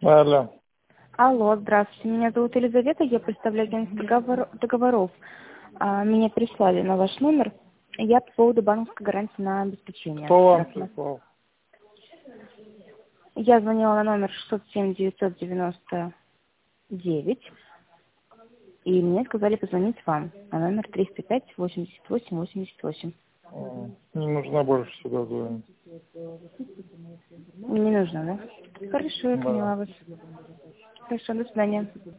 Алло. Алло, здравствуйте. Меня зовут Елизавета, я представляю агентство договоров. Меня прислали на ваш номер. Я по поводу банковской гарантии на обеспечение. Кто вам прислал? Я звонила на номер 607-999, и мне сказали позвонить вам на номер 305-88-88. Не нужно больше сюда звонить. Не нужно, да? Хорошо, я Да. поняла вас. Хорошо, до свидания.